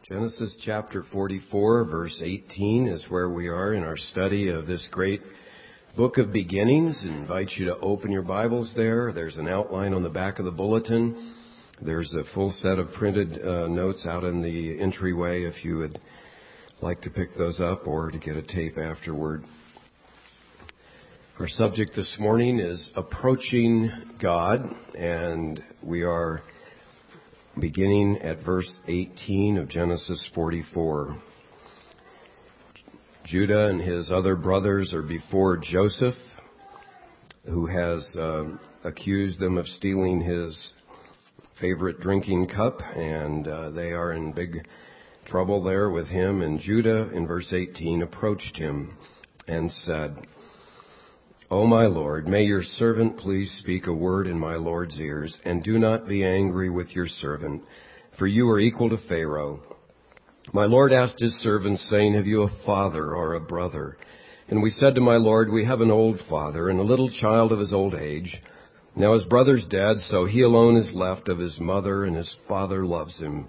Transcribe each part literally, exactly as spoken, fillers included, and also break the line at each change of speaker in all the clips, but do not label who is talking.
Genesis chapter forty-four, verse eighteen is where we are in our study of this great book of beginnings. I invite you to open your Bibles there. There's an outline on the back of the bulletin. There's a full set of printed uh, notes out in the entryway if you would like to pick those up or to get a tape afterward. Our subject this morning is approaching God, and we are beginning at verse eighteen of Genesis forty-four. Judah and his other brothers are before Joseph, who has uh, accused them of stealing his favorite drinking cup, and uh, they are in big trouble there with him. And Judah, in verse eighteen, approached him and said, "O my Lord, may your servant please speak a word in my Lord's ears, and do not be angry with your servant, for you are equal to Pharaoh." My Lord asked his servants, saying, "Have you a father or a brother?" And we said to my Lord, "We have an old father, and a little child of his old age. Now his brother's dead, so he alone is left of his mother, and his father loves him."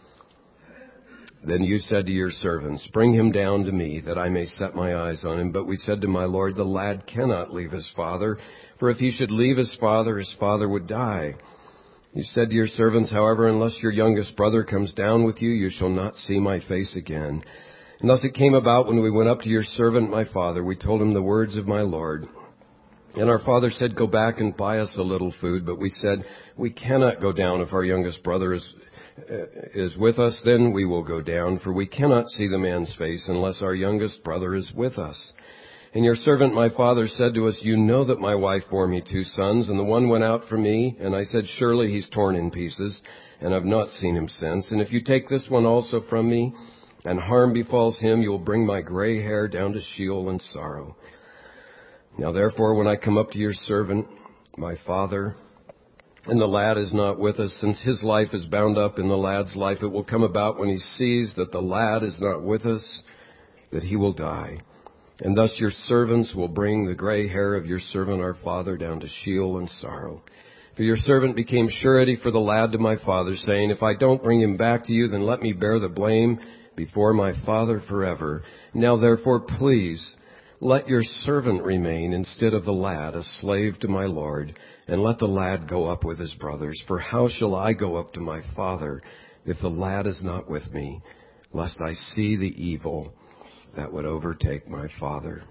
Then you said to your servants, "Bring him down to me, that I may set my eyes on him." But we said to my Lord, "The lad cannot leave his father, for if he should leave his father, his father would die." You said to your servants, "However, unless your youngest brother comes down with you, you shall not see my face again." And thus it came about, when we went up to your servant my father, we told him the words of my Lord. And our father said, "Go back and buy us a little food." But we said, "We cannot go down if our youngest brother is is with us, then we will go down, for we cannot see the man's face unless our youngest brother is with us." And your servant my father said to us, "You know that my wife bore me two sons, and the one went out from me, and I said, surely he's torn in pieces, and I've not seen him since. And if you take this one also from me, and harm befalls him, you will bring my gray hair down to Sheol in sorrow. Now therefore, when I come up to your servant my father, and the lad is not with us, since his life is bound up in the lad's life, it will come about when he sees that the lad is not with us, that he will die. And thus your servants will bring the gray hair of your servant our father down to Sheol in sorrow. For your servant became surety for the lad to my father, saying, if I don't bring him back to you, then let me bear the blame before my father forever. Now therefore, please, let your servant remain instead of the lad, a slave to my Lord, and let the lad go up with his brothers. For how shall I go up to my father if the lad is not with me, lest I see the evil that would overtake my father?"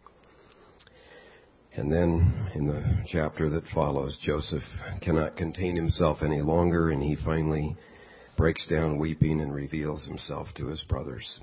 And then in the chapter that follows, Joseph cannot contain himself any longer, and he finally breaks down weeping and reveals himself to his brothers.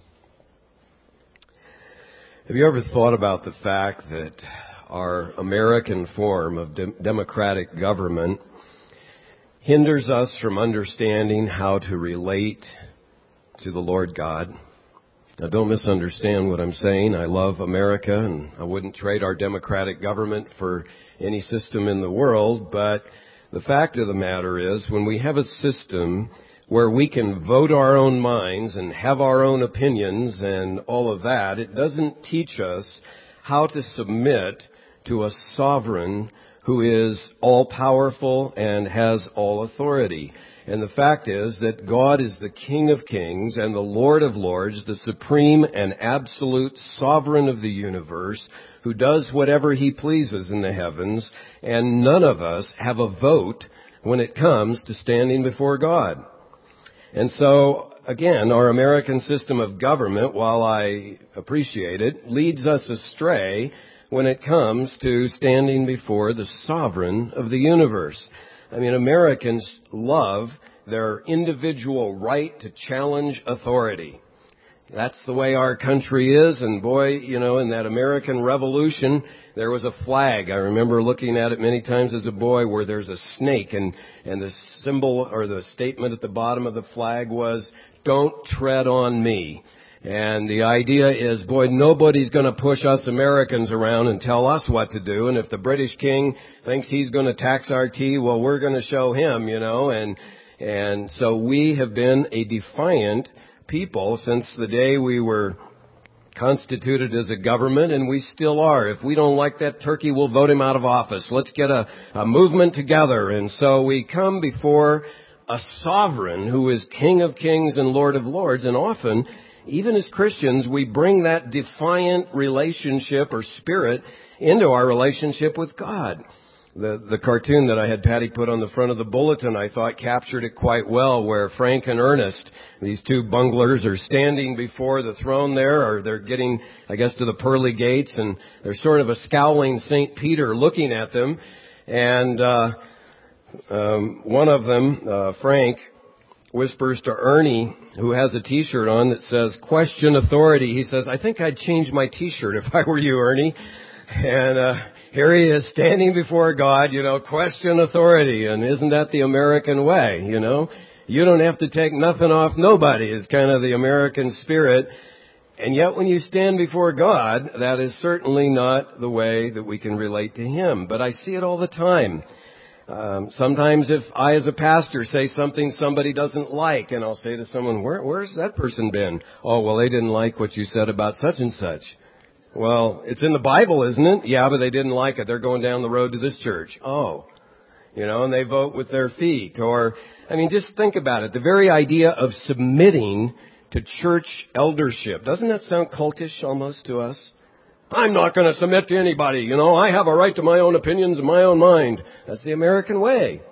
Have you ever thought about the fact that our American form of de- democratic government hinders us from understanding how to relate to the Lord God? Now, don't misunderstand what I'm saying. I love America, and I wouldn't trade our democratic government for any system in the world. But the fact of the matter is, when we have a system where we can vote our own minds and have our own opinions and all of that, it doesn't teach us how to submit to a sovereign who is all-powerful and has all authority. And the fact is that God is the King of Kings and the Lord of Lords, the supreme and absolute sovereign of the universe, who does whatever he pleases in the heavens, and none of us have a vote when it comes to standing before God. And so, again, our American system of government, while I appreciate it, leads us astray when it comes to standing before the sovereign of the universe. I mean, Americans love their individual right to challenge authority. That's the way our country is. And boy, you know, in that American Revolution, there was a flag. I remember looking at it many times as a boy, where there's a snake, and, and the symbol or the statement at the bottom of the flag was, "Don't tread on me." And the idea is, boy, nobody's going to push us Americans around and tell us what to do. And if the British king thinks he's going to tax our tea, well, we're going to show him, you know. And and so we have been a defiant people since the day we were constituted as a government, and we still are. If we don't like that turkey, we'll vote him out of office. Let's get a, a movement together. And so we come before a sovereign who is King of kings and Lord of lords. And often, even as Christians, we bring that defiant relationship or spirit into our relationship with God. The, the cartoon that I had Patty put on the front of the bulletin, I thought captured it quite well, where Frank and Ernest, these two bunglers, are standing before the throne there, or they're getting, I guess, to the pearly gates, and there's sort of a scowling Saint Peter looking at them. And uh, um, one of them, uh, Frank, whispers to Ernie, who has a T-shirt on that says, "Question authority." He says, "I think I'd change my T-shirt if I were you, Ernie." And uh here he is standing before God, you know, question authority. And isn't that the American way, you know? You don't have to take nothing off nobody is kind of the American spirit. And yet when you stand before God, that is certainly not the way that we can relate to Him. But I see it all the time. Um, sometimes if I as a pastor say something somebody doesn't like, and I'll say to someone, Where, where's that person been? Oh, well, they didn't like what you said about such and such. Well, it's in the Bible, isn't it? Yeah, but they didn't like it. They're going down the road to this church. Oh, you know, and they vote with their feet. Or, I mean, just think about it. The very idea of submitting to church eldership, doesn't that sound cultish almost to us? I'm not going to submit to anybody. You know, I have a right to my own opinions and my own mind. That's the American way.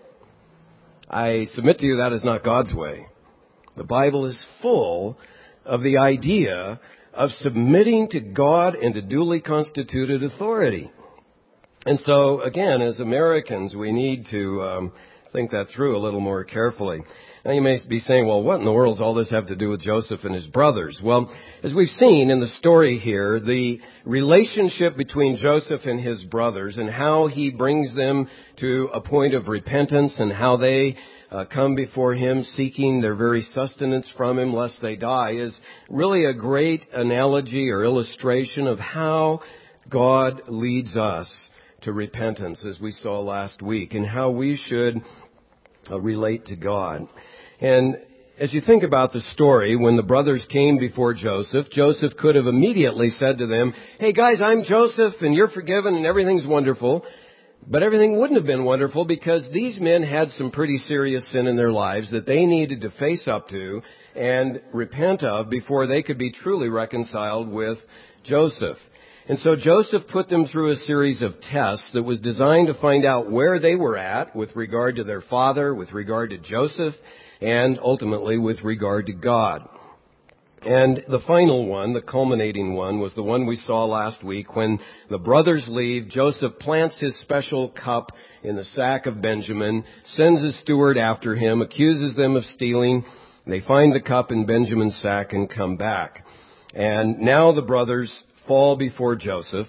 I submit to you that is not God's way. The Bible is full of the idea of submitting to God and to duly constituted authority. And so, again, as Americans, we need to um, think that through a little more carefully. Now, you may be saying, well, what in the world does all this have to do with Joseph and his brothers? Well, as we've seen in the story here, the relationship between Joseph and his brothers and how he brings them to a point of repentance and how they Uh, come before him seeking their very sustenance from him lest they die is really a great analogy or illustration of how God leads us to repentance, as we saw last week, and how we should uh, relate to God. And as you think about the story, when the brothers came before Joseph, Joseph could have immediately said to them, "Hey guys, I'm Joseph and you're forgiven and everything's wonderful." But everything wouldn't have been wonderful because these men had some pretty serious sin in their lives that they needed to face up to and repent of before they could be truly reconciled with Joseph. And so Joseph put them through a series of tests that was designed to find out where they were at with regard to their father, with regard to Joseph, and ultimately with regard to God. And the final one, the culminating one, was the one we saw last week. When the brothers leave, Joseph plants his special cup in the sack of Benjamin, sends his steward after him, accuses them of stealing. They find the cup in Benjamin's sack and come back. And now the brothers fall before Joseph.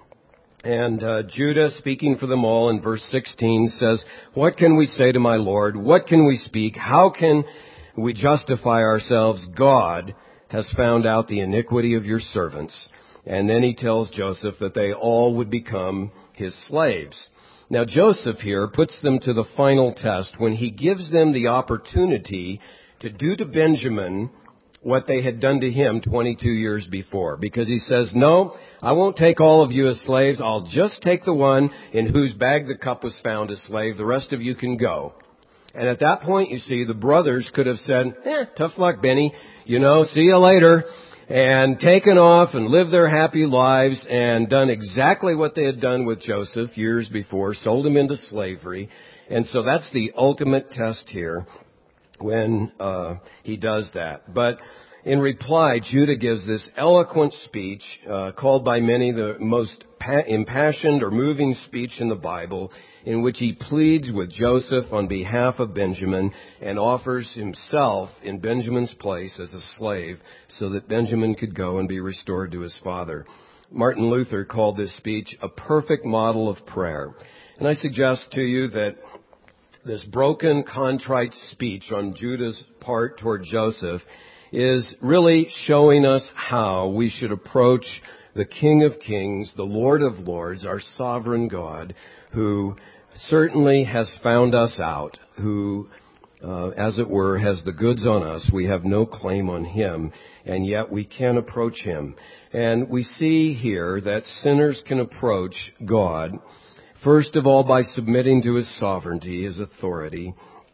And uh, Judah, speaking for them all in verse sixteen, says, "What can we say to my Lord? What can we speak? How can we justify ourselves? God has found out the iniquity of your servants." And then he tells Joseph that they all would become his slaves. Now Joseph here puts them to the final test when he gives them the opportunity to do to Benjamin what they had done to him twenty-two years before. Because he says, "No, I won't take all of you as slaves. I'll just take the one in whose bag the cup was found as slave. The rest of you can go." And at that point, you see, the brothers could have said, eh, tough luck, Benny, you know, see you later, and taken off and lived their happy lives and done exactly what they had done with Joseph years before, sold him into slavery. And so that's the ultimate test here when uh, he does that. But in reply, Judah gives this eloquent speech, uh, called by many the most pa- impassioned or moving speech in the Bible, in which he pleads with Joseph on behalf of Benjamin and offers himself in Benjamin's place as a slave so that Benjamin could go and be restored to his father. Martin Luther called this speech a perfect model of prayer. And I suggest to you that this broken, contrite speech on Judah's part toward Joseph is really showing us how we should approach the King of Kings, the Lord of Lords, our sovereign God, who certainly has found us out, who, uh, as it were, has the goods on us. We have no claim on him, and yet we can approach him. And we see here that sinners can approach God, first of all, by submitting to his sovereignty, his authority,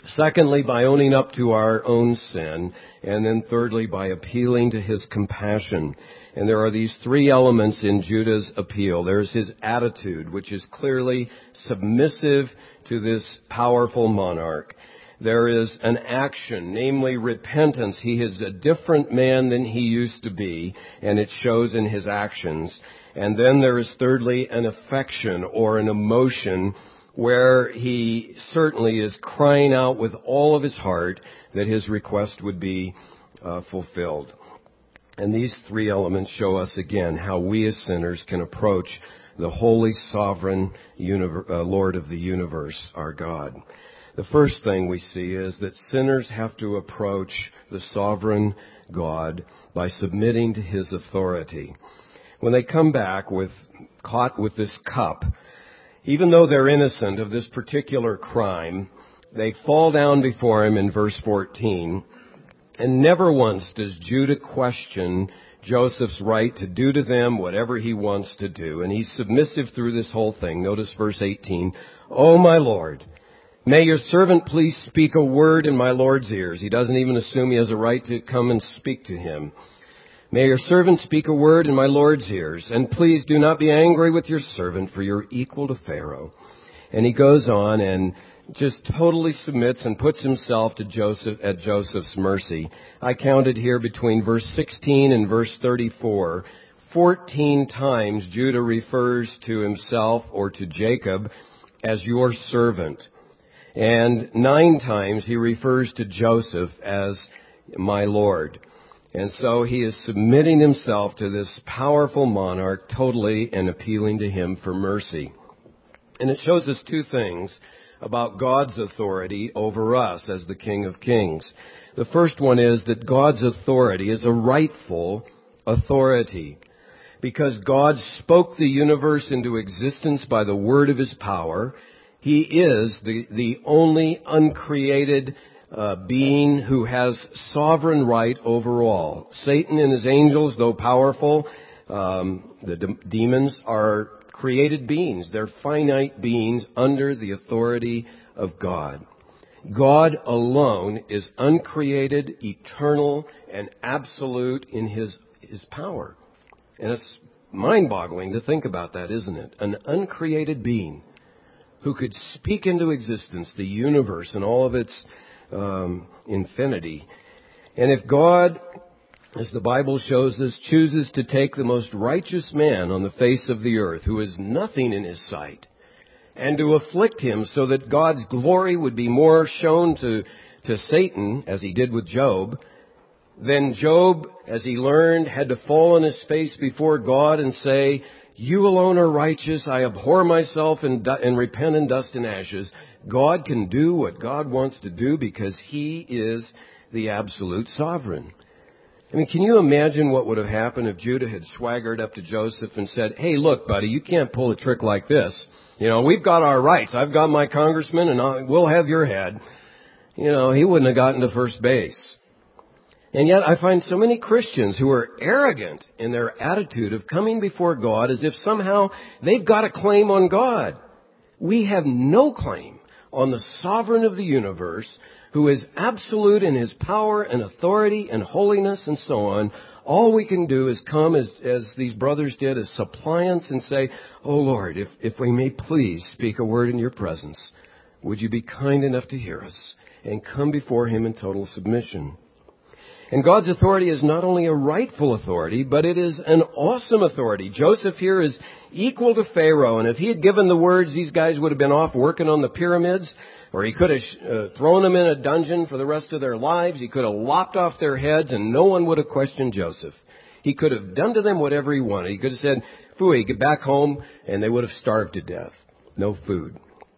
Secondly, by owning up to our own sin. And then thirdly, by appealing to his compassion. And there are these three elements in Judah's appeal. There's his attitude, which is clearly submissive to this powerful monarch. There is an action, namely repentance. He is a different man than he used to be, and it shows in his actions. And then there is thirdly an affection or an emotion where he certainly is crying out with all of his heart that his request would be uh, fulfilled. And these three elements show us again how we as sinners can approach the holy, sovereign universe, uh, Lord of the universe, our God. The first thing we see is that sinners have to approach the sovereign God by submitting to his authority. When they come back with caught with this cup, even though they're innocent of this particular crime, they fall down before him in verse fourteen. And never once does Judah question Joseph's right to do to them whatever he wants to do. And he's submissive through this whole thing. Notice verse eighteen. "Oh, my Lord, may your servant please speak a word in my Lord's ears." He doesn't even assume he has a right to come and speak to him. "May your servant speak a word in my Lord's ears. And please do not be angry with your servant, for you're equal to Pharaoh." And he goes on and just totally submits and puts himself to Joseph at Joseph's mercy. I counted here between verse sixteen and verse thirty-four. Fourteen times Judah refers to himself or to Jacob as your servant. And nine times he refers to Joseph as my Lord. And so he is submitting himself to this powerful monarch totally and appealing to him for mercy. And it shows us two things about God's authority over us as the King of Kings. The first one is that God's authority is a rightful authority. Because God spoke the universe into existence by the word of his power, he is the, the only uncreated uh, being who has sovereign right over all. Satan and his angels, though powerful, um, the de- demons are created beings. They're finite beings under the authority of God. God alone is uncreated, eternal, and absolute in his, his power. And it's mind-boggling to think about that, isn't it? An uncreated being who could speak into existence the universe and all of its um, infinity. And if God, as the Bible shows us, chooses to take the most righteous man on the face of the earth, who is nothing in his sight, and to afflict him so that God's glory would be more shown to, to Satan, as he did with Job, then Job, as he learned, had to fall on his face before God and say, "You alone are righteous. I abhor myself and, and repent in dust and ashes." God can do what God wants to do because he is the absolute sovereign. I mean, can you imagine what would have happened if Judah had swaggered up to Joseph and said, "Hey, look, buddy, you can't pull a trick like this. You know, we've got our rights. I've got my congressman and I'll, we'll have your head." You know, he wouldn't have gotten to first base. And yet I find so many Christians who are arrogant in their attitude of coming before God as if somehow they've got a claim on God. We have no claim on the sovereign of the universe, who is absolute in his power and authority and holiness and so on. All we can do is come as, as these brothers did, as suppliants and say, "Oh Lord, if, if we may please speak a word in your presence, would you be kind enough to hear us?" And come before him in total submission. And God's authority is not only a rightful authority, but it is an awesome authority. Joseph here is equal to Pharaoh, and if he had given the words, these guys would have been off working on the pyramids, or he could have uh, thrown them in a dungeon for the rest of their lives. He could have lopped off their heads, and no one would have questioned Joseph. He could have done to them whatever he wanted. He could have said, "Phooey, get back home," and they would have starved to death. No food.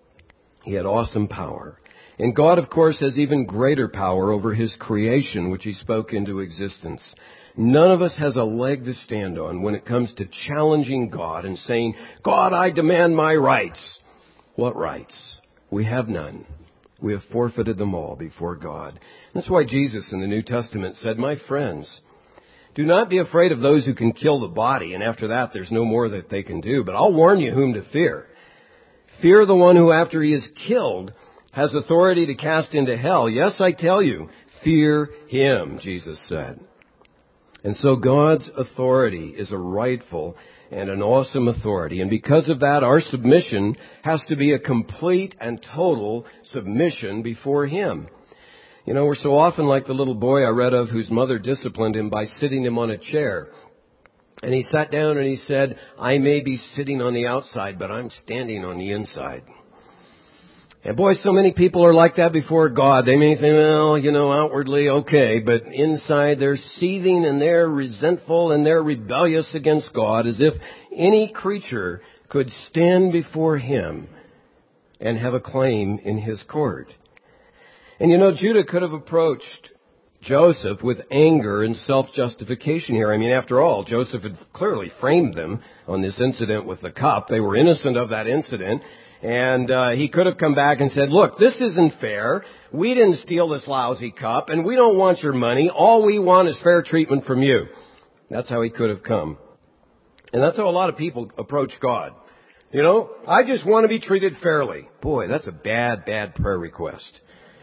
He had awesome power. And God, of course, has even greater power over his creation, which he spoke into existence. None of us has a leg to stand on when it comes to challenging God and saying, "God, I demand my rights." What rights? We have none. We have forfeited them all before God. That's why Jesus in the New Testament said, "My friends, do not be afraid of those who can kill the body, and after that there's no more that they can do. But I'll warn you whom to fear. Fear the one who after he is killed has authority to cast into hell. Yes, I tell you, fear him, Jesus said. And so God's authority is a rightful and an awesome authority. And because of that, our submission has to be a complete and total submission before him. You know, we're so often like the little boy I read of whose mother disciplined him by sitting him on a chair. And he sat down and he said, I may be sitting on the outside, but I'm standing on the inside. And boy, so many people are like that before God. They may say, well, you know, outwardly, okay, but inside they're seething and they're resentful and they're rebellious against God, as if any creature could stand before him and have a claim in his court. And you know, Judah could have approached Joseph with anger and self-justification here. I mean, after all, Joseph had clearly framed them on this incident with the cup. They were innocent of that incident. And uh, he could have come back and said, look, this isn't fair. We didn't steal this lousy cup, and we don't want your money. All we want is fair treatment from you. That's how he could have come. And that's how a lot of people approach God. You know, I just want to be treated fairly. Boy, that's a bad, bad prayer request.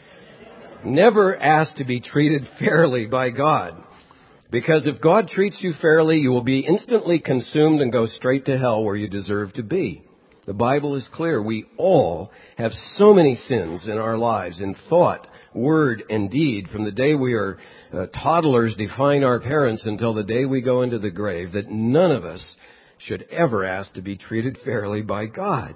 Never ask to be treated fairly by God. Because if God treats you fairly, you will be instantly consumed and go straight to hell where you deserve to be. The Bible is clear. We all have so many sins in our lives in thought, word, and deed from the day we are uh, toddlers defying our parents until the day we go into the grave that none of us should ever ask to be treated fairly by God.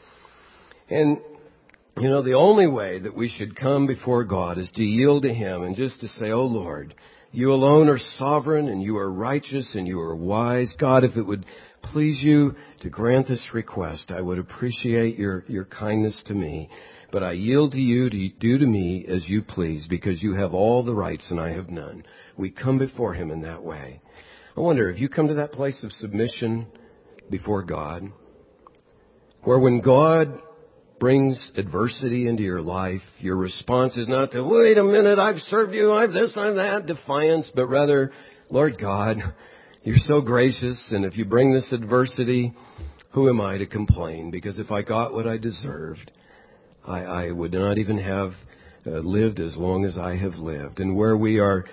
And, you know, the only way that we should come before God is to yield to him and just to say, oh Lord, you alone are sovereign and you are righteous and you are wise. God, if it would please you to grant this request, I would appreciate your, your kindness to me. But I yield to you to do to me as you please, because you have all the rights and I have none. We come before him in that way. I wonder, have you come to that place of submission before God, where when God brings adversity into your life, your response is not to, wait a minute, I've served you, I've this, I've that, defiance, but rather, Lord God, you're so gracious, and if you bring this adversity, who am I to complain? Because if I got what I deserved, I, I would not even have uh, lived as long as I have lived. And where we are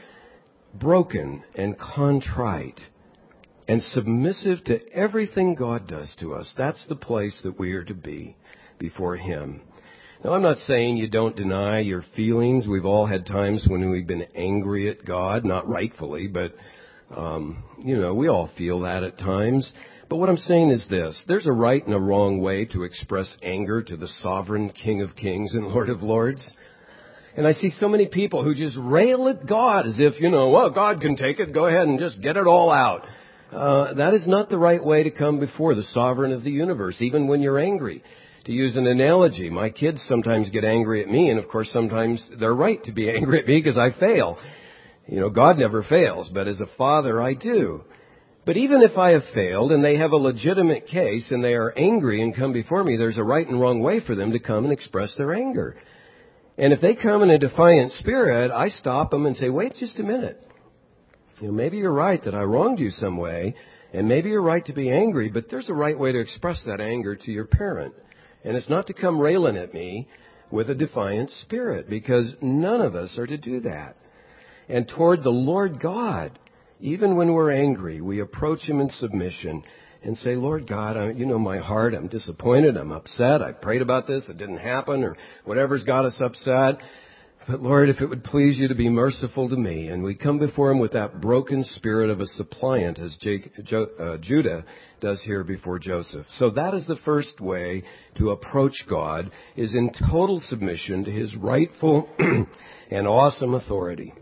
broken and contrite and submissive to everything God does to us, that's the place that we are to be before him. Now, I'm not saying you don't deny your feelings. We've all had times when we've been angry at God, not rightfully, but Um, you know, we all feel that at times. But what I'm saying is this. There's a right and a wrong way to express anger to the sovereign King of Kings and Lord of Lords. And I see so many people who just rail at God as if, you know, well, God can take it. Go ahead and just get it all out. Uh, that is not the right way to come before the sovereign of the universe, even when you're angry. To use an analogy, my kids sometimes get angry at me, and of course sometimes they're right to be angry at me because I fail. You know, God never fails, but as a father, I do. But even if I have failed and they have a legitimate case and they are angry and come before me, there's a right and wrong way for them to come and express their anger. And if they come in a defiant spirit, I stop them and say, wait just a minute. You know, maybe you're right that I wronged you some way, and maybe you're right to be angry, but there's a right way to express that anger to your parent. And it's not to come railing at me with a defiant spirit, because none of us are to do that. And toward the Lord God, even when we're angry, we approach him in submission and say, Lord God, I, you know my heart, I'm disappointed, I'm upset, I prayed about this, it didn't happen, or whatever's got us upset. But Lord, if it would please you to be merciful to me. And we come before him with that broken spirit of a suppliant, as Jake, jo, uh, Judah does here before Joseph. So that is the first way to approach God, is in total submission to his rightful and awesome authority.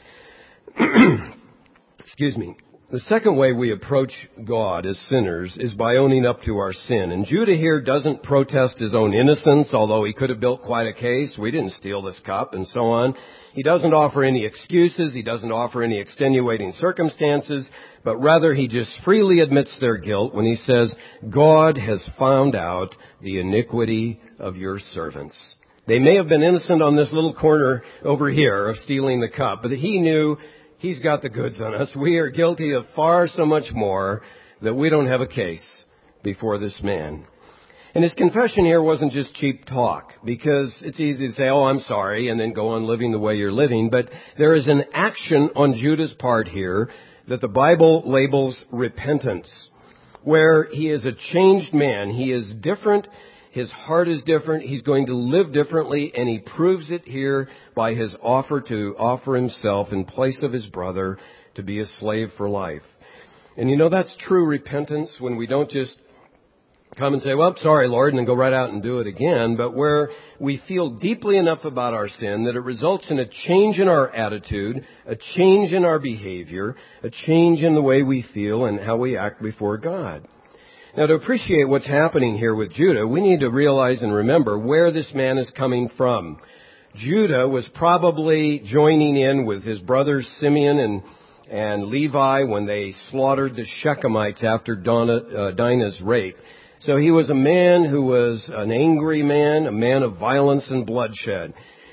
Excuse me. The second way we approach God as sinners is by owning up to our sin. And Judah here doesn't protest his own innocence, although he could have built quite a case. We didn't steal this cup and so on. He doesn't offer any excuses. He doesn't offer any extenuating circumstances, but rather he just freely admits their guilt when he says, God has found out the iniquity of your servants. They may have been innocent on this little corner over here of stealing the cup, but he knew he's got the goods on us. We are guilty of far so much more that we don't have a case before this man. And his confession here wasn't just cheap talk, because it's easy to say, oh, I'm sorry, and then go on living the way you're living. But there is an action on Judah's part here that the Bible labels repentance, where he is a changed man. He is different. His heart is different. He's going to live differently, and he proves it here by his offer to offer himself in place of his brother to be a slave for life. And you know, that's true repentance, when we don't just come and say, well, I'm sorry, Lord, and then go right out and do it again, but where we feel deeply enough about our sin that it results in a change in our attitude, a change in our behavior, a change in the way we feel and how we act before God. Now, to appreciate what's happening here with Judah, we need to realize and remember where this man is coming from. Judah was probably joining in with his brothers Simeon and and Levi when they slaughtered the Shechemites after Donna, uh, Dinah's rape. So he was a man who was an angry man, a man of violence and bloodshed.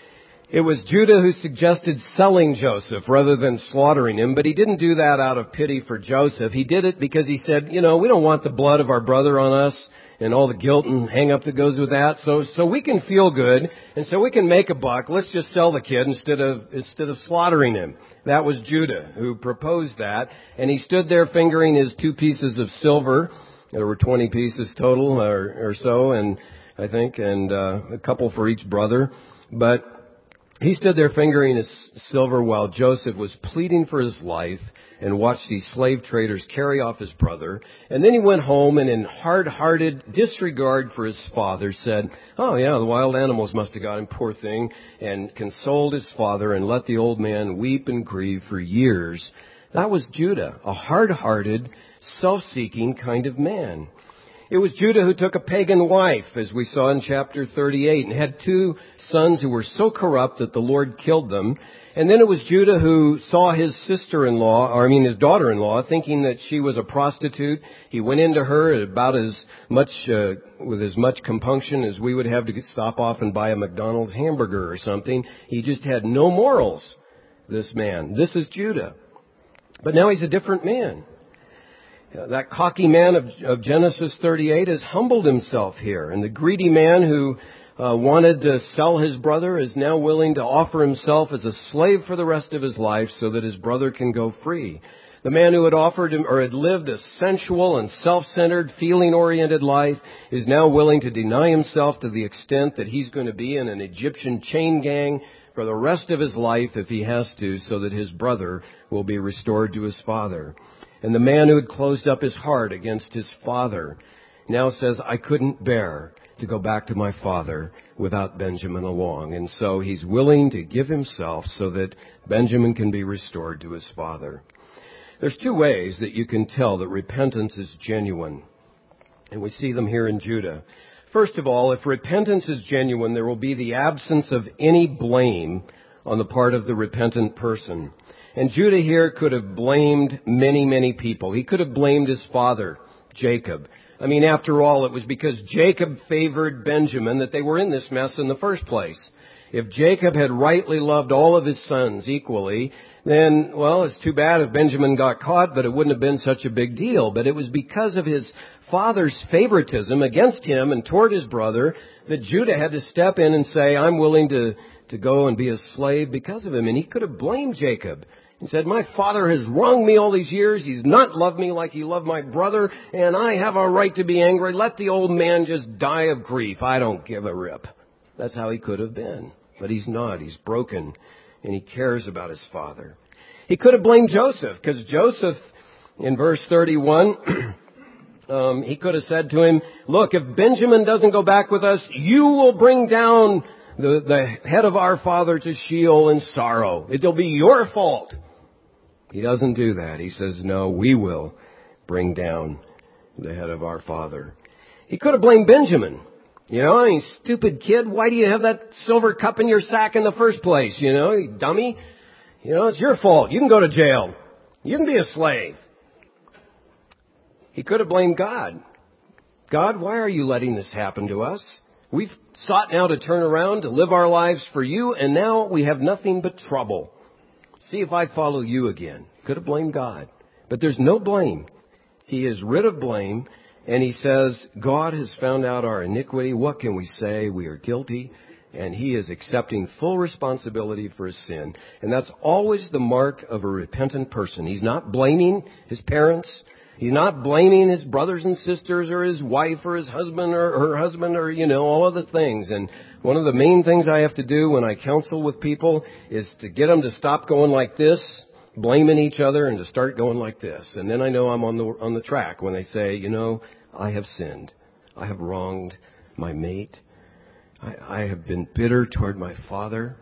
It was Judah who suggested selling Joseph rather than slaughtering him, but he didn't do that out of pity for Joseph. He did it because he said, you know, we don't want the blood of our brother on us and all the guilt and hang up that goes with that. So, so we can feel good, and so we can make a buck. Let's just sell the kid instead of, instead of slaughtering him. That was Judah who proposed that, and he stood there fingering his two pieces of silver. There were twenty pieces total or, or so, and I think, and uh, a couple for each brother. But he stood there fingering his silver while Joseph was pleading for his life and watched these slave traders carry off his brother. And then he went home and in hard-hearted disregard for his father said, oh yeah, the wild animals must have got him, poor thing, and consoled his father and let the old man weep and grieve for years. That was Judah, a hard-hearted, self-seeking kind of man. It was Judah who took a pagan wife, as we saw in chapter thirty-eight, and had two sons who were so corrupt that the Lord killed them. And then it was Judah who saw his sister-in-law, or I mean his daughter-in-law, thinking that she was a prostitute. He went into her about as much, uh, with as much compunction as we would have to stop off and buy a McDonald's hamburger or something. He just had no morals, this man. This is Judah. But now he's a different man. That cocky man of, of Genesis thirty-eight has humbled himself here. And the greedy man who uh, wanted to sell his brother is now willing to offer himself as a slave for the rest of his life so that his brother can go free. The man who had offered him or had lived a sensual and self-centered, feeling-oriented life is now willing to deny himself to the extent that he's going to be in an Egyptian chain gang for the rest of his life if he has to, so that his brother will be restored to his father. And the man who had closed up his heart against his father now says, I couldn't bear to go back to my father without Benjamin along. And so he's willing to give himself so that Benjamin can be restored to his father. There's two ways that you can tell that repentance is genuine. And we see them here in Judah. First of all, if repentance is genuine, there will be the absence of any blame on the part of the repentant person. And Judah here could have blamed many, many people. He could have blamed his father, Jacob. I mean, after all, it was because Jacob favored Benjamin that they were in this mess in the first place. If Jacob had rightly loved all of his sons equally, then, well, it's too bad if Benjamin got caught, but it wouldn't have been such a big deal. But it was because of his father's favoritism against him and toward his brother that Judah had to step in and say, I'm willing to, to go and be a slave because of him. And he could have blamed Jacob. He said, my father has wronged me all these years. He's not loved me like he loved my brother, and I have a right to be angry. Let the old man just die of grief. I don't give a rip. That's how he could have been. But he's not. He's broken, and he cares about his father. He could have blamed Joseph, because Joseph, in verse thirty-one, um, he could have said to him, look, if Benjamin doesn't go back with us, you will bring down the, the head of our father to Sheol in sorrow. It'll be your fault. He doesn't do that. He says, no, we will bring down the head of our father. He could have blamed Benjamin. You know, I mean, stupid kid, why do you have that silver cup in your sack in the first place? You know, you dummy. You know, it's your fault. You can go to jail. You can be a slave. He could have blamed God. God, why are you letting this happen to us? We've sought now to turn around, to live our lives for you, and now we have nothing but trouble. See if I follow you again. Could have blamed God. But there's no blame. He is rid of blame, And he says, God has found out our iniquity. What can we say? We are guilty. And he is accepting full responsibility for his sin. And that's always the mark of a repentant person. He's not blaming his parents. He's not blaming his brothers and sisters or his wife or his husband or her husband or, you know, all of the things. And one of the main things I have to do when I counsel with people is to get them to stop going like this, blaming each other, and to start going like this. And then I know I'm on the on the track when they say, you know, I have sinned. I have wronged my mate. I, I have been bitter toward my father.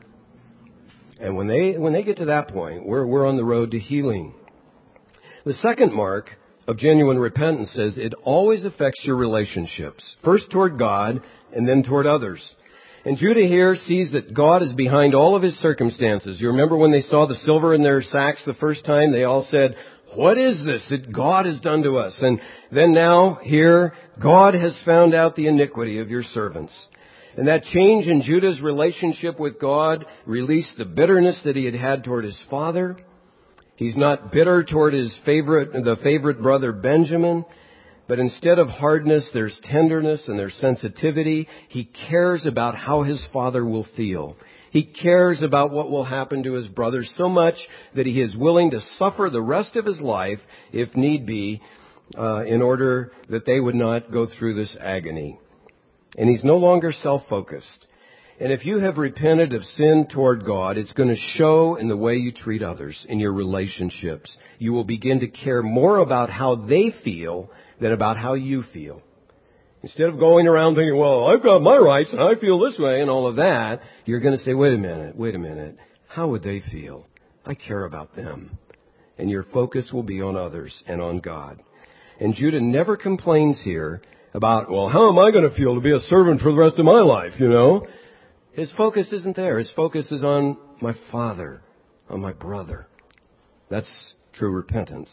And when they when they get to that point, we're we're on the road to healing. The second mark of genuine repentance is it always affects your relationships. First toward God and then toward others. And Judah here sees that God is behind all of his circumstances. You remember when they saw the silver in their sacks the first time, they all said, what is this that God has done to us? And then now here, God has found out the iniquity of your servants. And that change in Judah's relationship with God released the bitterness that he had had toward his father. He's not bitter toward his favorite, the favorite brother Benjamin. But instead of hardness, there's tenderness and there's sensitivity. He cares about how his father will feel. He cares about what will happen to his brothers so much that he is willing to suffer the rest of his life, if need be, uh, in order that they would not go through this agony. And he's no longer self-focused. And if you have repented of sin toward God, it's going to show in the way you treat others, in your relationships. You will begin to care more about how they feel than about how you feel. Instead of going around thinking, well, I've got my rights and I feel this way and all of that, you're going to say, wait a minute, wait a minute. How would they feel? I care about them. And your focus will be on others and on God. And Judah never complains here about, well, how am I going to feel to be a servant for the rest of my life, you know? His focus isn't there. His focus is on my father, on my brother. That's true repentance.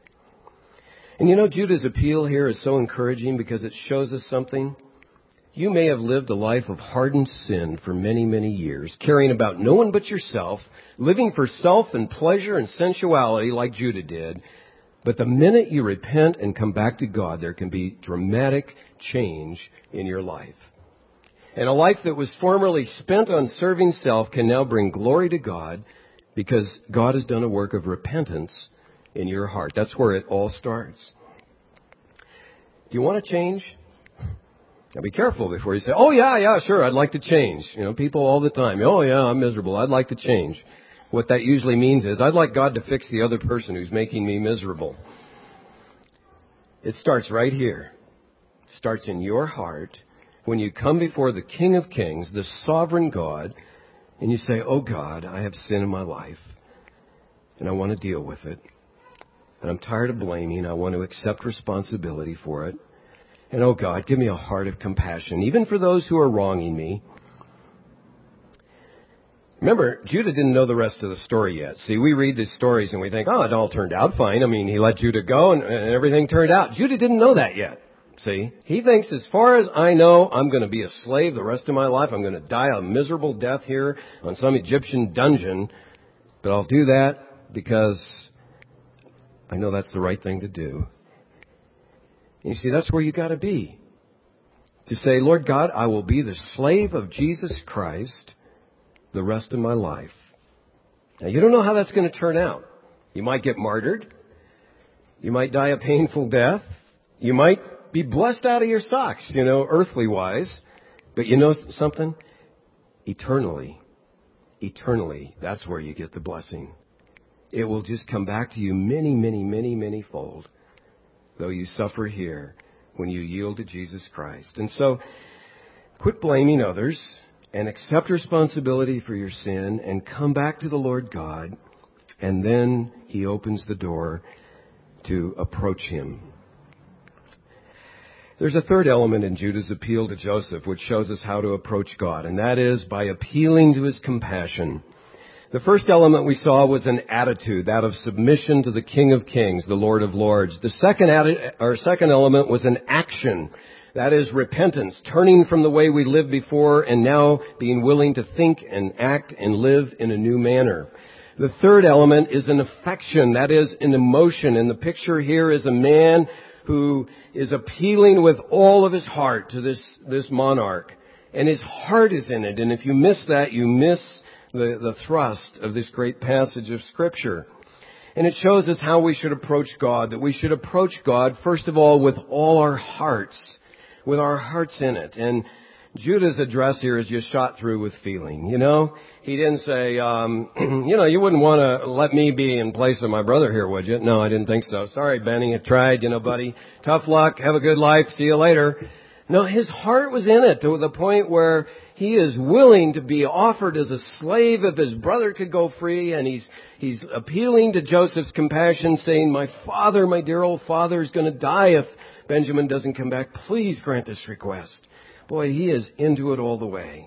And you know, Judah's appeal here is so encouraging because it shows us something. You may have lived a life of hardened sin for many, many years, caring about no one but yourself, living for self and pleasure and sensuality like Judah did. But the minute you repent and come back to God, there can be dramatic change in your life. And a life that was formerly spent on serving self can now bring glory to God because God has done a work of repentance in your heart. That's where it all starts. Do you want to change? Now be careful before you say, oh yeah, yeah, sure, I'd like to change. You know, people all the time, oh yeah, I'm miserable, I'd like to change. What that usually means is, I'd like God to fix the other person who's making me miserable. It starts right here. It starts in your heart when you come before the King of Kings, the sovereign God, and you say, oh God, I have sin in my life, and I want to deal with it. And I'm tired of blaming. I want to accept responsibility for it. And oh God, give me a heart of compassion, even for those who are wronging me. Remember, Judah didn't know the rest of the story yet. See, we read these stories and we think, oh, it all turned out fine. I mean, he let Judah go and, and everything turned out. Judah didn't know that yet. See, he thinks, as far as I know, I'm going to be a slave the rest of my life. I'm going to die a miserable death here on some Egyptian dungeon. But I'll do that because I know that's the right thing to do. And you see, that's where you got to be. To say, Lord God, I will be the slave of Jesus Christ the rest of my life. Now, you don't know how that's going to turn out. You might get martyred. You might die a painful death. You might be blessed out of your socks, you know, earthly wise. But you know something? Eternally, eternally, that's where you get the blessing. It will just come back to you many, many, many, many fold, though you suffer here when you yield to Jesus Christ. And so, quit blaming others and accept responsibility for your sin and come back to the Lord God, and then He opens the door to approach Him. There's a third element in Judah's appeal to Joseph which shows us how to approach God, and that is by appealing to His compassion. The first element we saw was an attitude, that of submission to the King of Kings, the Lord of Lords. The second atti- or second element was an action, that is repentance, turning from the way we lived before and now being willing to think and act and live in a new manner. The third element is an affection, that is an emotion, and the picture here is a man who is appealing with all of his heart to this, this monarch. And his heart is in it. And if you miss that, you miss the, the thrust of this great passage of Scripture. And it shows us how we should approach God, that we should approach God, first of all, with all our hearts, with our hearts in it. And Judah's address here is just shot through with feeling, you know. He didn't say, um, you know, you wouldn't want to let me be in place of my brother here, would you? No, I didn't think so. Sorry, Benny, I tried, you know, buddy. Tough luck, have a good life, see you later. No, his heart was in it to the point where he is willing to be offered as a slave if his brother could go free, and he's he's appealing to Joseph's compassion, saying, my father, my dear old father, is going to die if Benjamin doesn't come back. Please grant this request. Boy, he is into it all the way.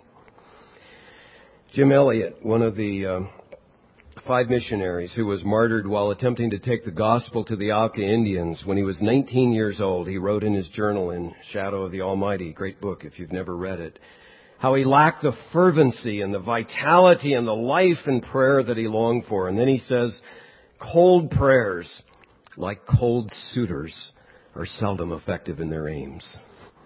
Jim Elliot, one of the um, five missionaries who was martyred while attempting to take the gospel to the Auca Indians, when he was nineteen years old, he wrote in his journal in Shadow of the Almighty, great book if you've never read it, how he lacked the fervency and the vitality and the life and prayer that he longed for. And then he says, cold prayers, like cold suitors, are seldom effective in their aims.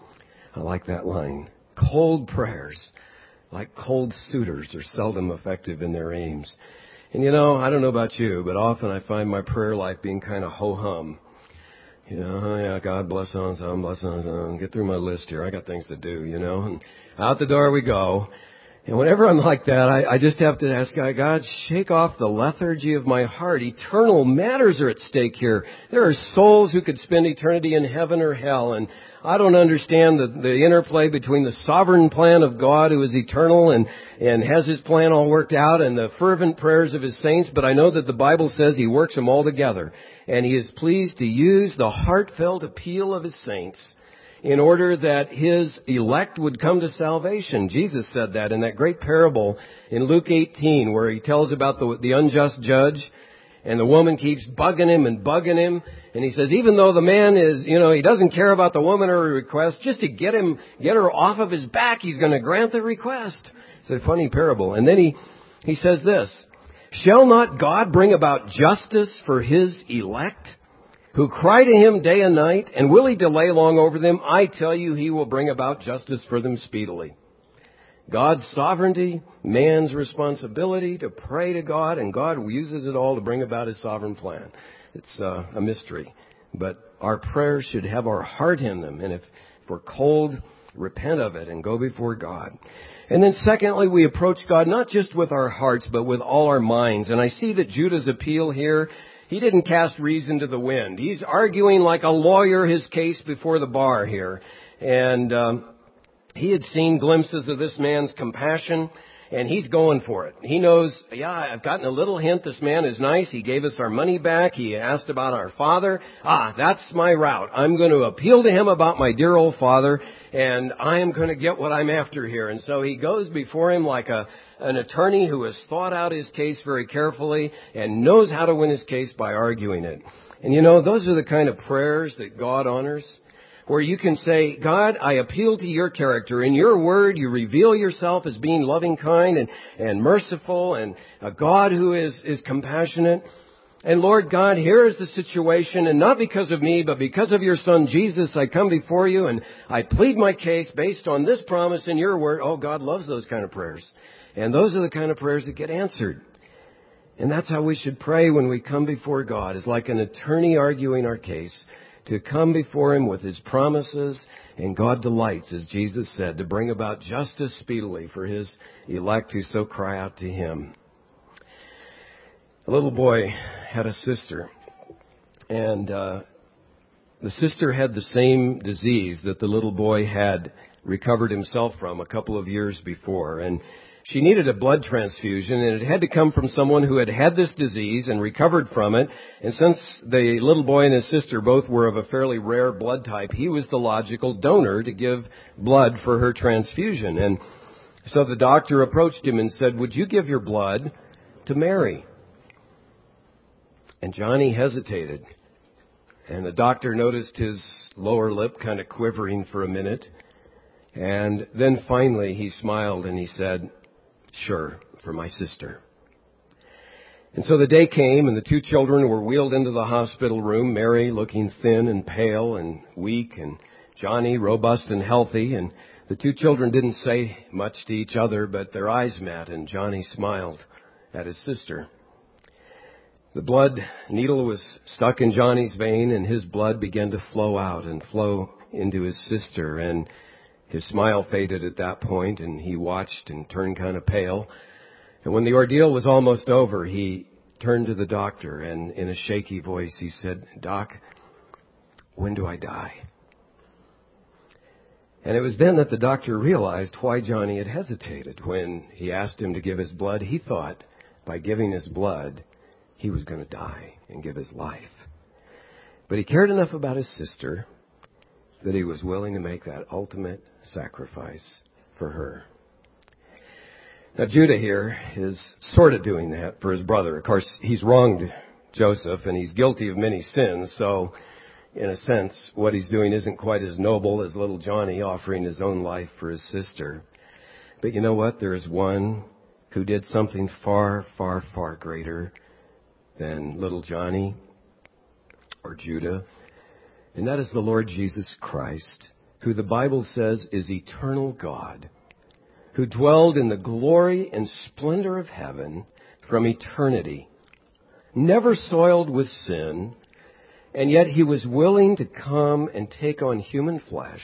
I like that line. Cold prayers, like cold suitors, are seldom effective in their aims. And you know, I don't know about you, but often I find my prayer life being kind of ho-hum. You know, oh yeah, God bless on some, bless on some, get through my list here. I got things to do, you know, and out the door we go. And whenever I'm like that, I, I just have to ask God, God, shake off the lethargy of my heart. Eternal matters are at stake here. There are souls who could spend eternity in heaven or hell, and I don't understand the, the interplay between the sovereign plan of God, who is eternal and, and has His plan all worked out, and the fervent prayers of His saints. But I know that the Bible says He works them all together, and He is pleased to use the heartfelt appeal of His saints in order that His elect would come to salvation. Jesus said that in that great parable in Luke eighteen, where He tells about the, the unjust judge, and the woman keeps bugging him and bugging him. And He says, even though the man is, you know, he doesn't care about the woman or her request, just to get him, get her off of his back, He's going to grant the request. It's a funny parable. And then he, he says this, shall not God bring about justice for His elect, who cry to Him day and night, and will He delay long over them? I tell you, He will bring about justice for them speedily. God's sovereignty, man's responsibility to pray to God, and God uses it all to bring about His sovereign plan. It's uh, a mystery. But our prayers should have our heart in them, and if, if we're cold, repent of it and go before God. And then secondly, we approach God not just with our hearts, but with all our minds. And I see that Judah's appeal here, he didn't cast reason to the wind. He's arguing like a lawyer his case before the bar here. And um, he had seen glimpses of this man's compassion, and he's going for it. He knows, yeah, I've gotten a little hint this man is nice. He gave us our money back. He asked about our father. Ah, that's my route. I'm going to appeal to him about my dear old father, and I am going to get what I'm after here. And so he goes before him like a an attorney who has thought out his case very carefully and knows how to win his case by arguing it. And you know, those are the kind of prayers that God honors, where you can say, God, I appeal to your character. In your word, you reveal yourself as being loving, kind, and, and merciful, and a God who is, is compassionate. And Lord God, here is the situation, and not because of me, but because of your Son Jesus, I come before you, and I plead my case based on this promise in your word. Oh, God loves those kind of prayers. And those are the kind of prayers that get answered. And that's how we should pray when we come before God, is like an attorney arguing our case, to come before Him with His promises, and God delights, as Jesus said, to bring about justice speedily for His elect who so cry out to Him. A little boy had a sister, and uh, the sister had the same disease that the little boy had recovered himself from a couple of years before, and she needed a blood transfusion, and it had to come from someone who had had this disease and recovered from it. And since the little boy and his sister both were of a fairly rare blood type, he was the logical donor to give blood for her transfusion. And so the doctor approached him and said, would you give your blood to Mary? And Johnny hesitated. And the doctor noticed his lower lip kind of quivering for a minute. And then finally he smiled and he said, sure, for my sister. And so the day came, and the two children were wheeled into the hospital room, Mary looking thin and pale and weak, and Johnny robust and healthy. And the two children didn't say much to each other, but their eyes met, and Johnny smiled at his sister. The blood needle was stuck in Johnny's vein, and his blood began to flow out and flow into his sister. And his smile faded at that point, and he watched and turned kind of pale. And when the ordeal was almost over, he turned to the doctor, and in a shaky voice he said, "Doc, when do I die?" And it was then that the doctor realized why Johnny had hesitated. When he asked him to give his blood, he thought by giving his blood, he was going to die and give his life. But he cared enough about his sister that he was willing to make that ultimate sacrifice for her. Now, Judah here is sort of doing that for his brother. Of course, he's wronged Joseph, and he's guilty of many sins. So, in a sense, what he's doing isn't quite as noble as little Johnny offering his own life for his sister. But you know what? There is one who did something far, far, far greater than little Johnny or Judah. And that is the Lord Jesus Christ, who the Bible says is eternal God, who dwelled in the glory and splendor of heaven from eternity, never soiled with sin, and yet he was willing to come and take on human flesh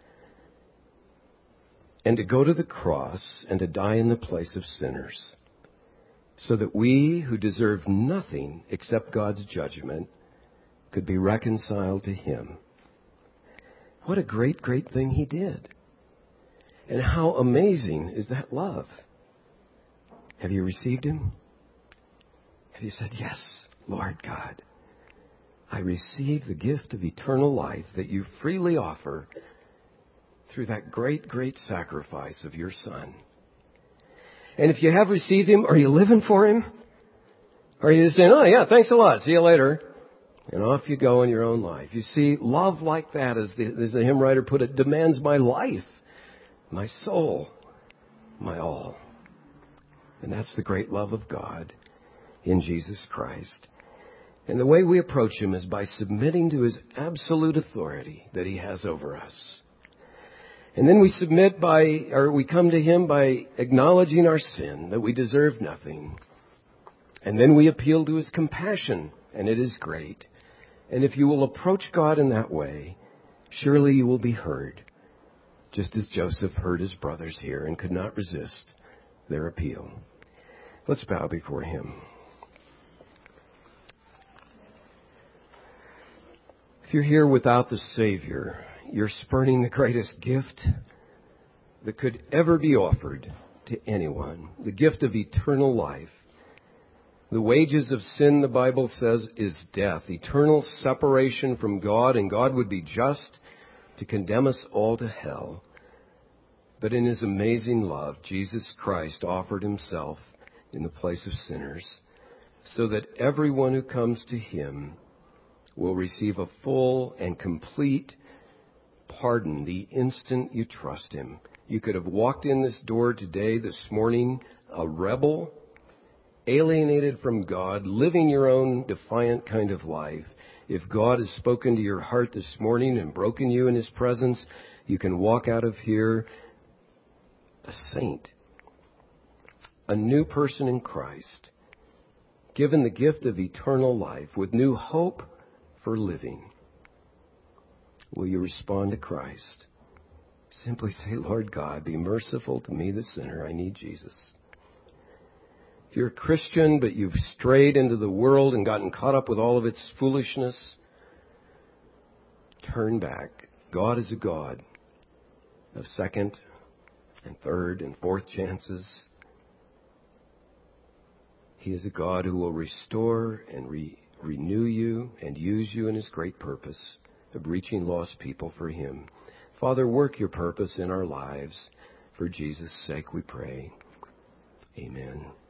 and to go to the cross and to die in the place of sinners, so that we who deserve nothing except God's judgment could be reconciled to him. What a great, great thing he did. And how amazing is that love? Have you received him? Have you said, "Yes, Lord God, I receive the gift of eternal life that you freely offer through that great, great sacrifice of your Son"? And if you have received him, are you living for him? Or are you just saying, "Oh yeah, thanks a lot, see you later," and off you go in your own life? You see, love like that, as the, as the hymn writer put it, demands my life, my soul, my all. And that's the great love of God in Jesus Christ. And the way we approach him is by submitting to his absolute authority that he has over us. And then we submit by, or we come to him by acknowledging our sin, that we deserve nothing. And then we appeal to his compassion, and it is great. And if you will approach God in that way, surely you will be heard, just as Joseph heard his brothers here and could not resist their appeal. Let's bow before him. If you're here without the Savior, you're spurning the greatest gift that could ever be offered to anyone, the gift of eternal life. The wages of sin, the Bible says, is death, eternal separation from God, and God would be just to condemn us all to hell. But in his amazing love, Jesus Christ offered himself in the place of sinners, so that everyone who comes to him will receive a full and complete pardon the instant you trust him. You could have walked in this door today, this morning, a rebel, alienated from God, living your own defiant kind of life. If God has spoken to your heart this morning and broken you in his presence, you can walk out of here a saint, a new person in Christ, given the gift of eternal life with new hope for living. Will you respond to Christ? Simply say, "Lord God, be merciful to me, the sinner. I need Jesus." If you're a Christian, but you've strayed into the world and gotten caught up with all of its foolishness, turn back. God is a God of second and third and fourth chances. He is a God who will restore and re- renew you and use you in his great purpose of reaching lost people for him. Father, work your purpose in our lives. For Jesus' sake we pray. Amen.